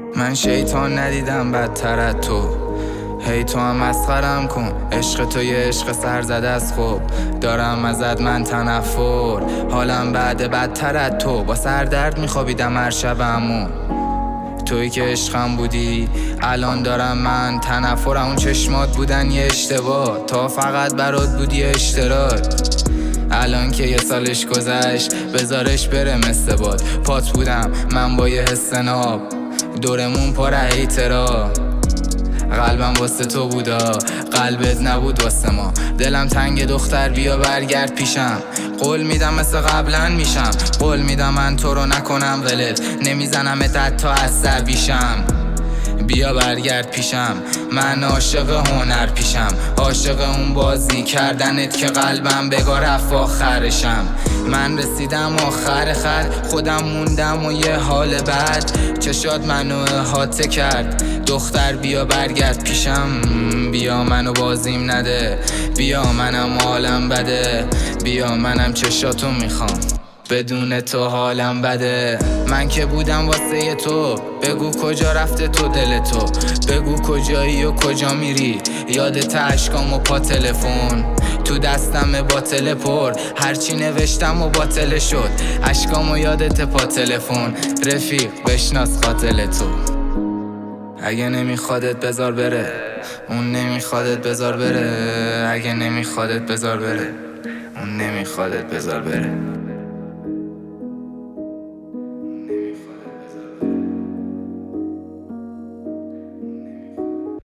من شیطان ندیدم بدتر از تو، هی تو هم مسخرم کن. عشق تو یه عشق سرزده است، خب دارم ازت من تنفر. حالم بعد بدتر از تو، با سردرد میخوابیدم هر شبمو. تویی که عشقم بودی الان دارم من تنفر. اون چشمات بودن یه اشتباه، تا فقط برات بودی اشتراک. الان که یه سالش گذشت بذارش بره مثل باد. پات بودم من با یه حس ناب، دورمون پر هیترا. قلبم واسه تو بودا، قلبت نبود واسه ما. دلم تنگ دختر بیا برگرد پیشم. قول میدم مثل قبلا میشم، قول میدم من تو رو نکنم ولت، نمیزنم تا عصبیشم. بیا برگرد پیشم، من عاشق هنر پیشم، عاشق اون بازی کردنت که قلبم بگاه رفت آخرشم. من رسیدم آخر خط، خودم موندم و یه حال بد. چشات منو احاطه کرد، دختر بیا برگرد پیشم. بیا منو بازیم نده، بیا منم حالم بده، بیا منم چشاتو میخوام، بدون تو حالم بده. من که بودم واسه تو، بگو کجا رفته تو دل تو، بگو کجایی و کجا میری. یادت اشکام و پا تلفن، تو دستم باطل پر، هرچی نوشتم و باطل شد. اشکام و یادت پا تلفن، رفیق بشناس قاتل تو. اگه نمیخوادت بذار بره، اون نمیخوادت بذار بره. اگه نمیخوادت بذار بره، اون نمیخوادت بذار بره.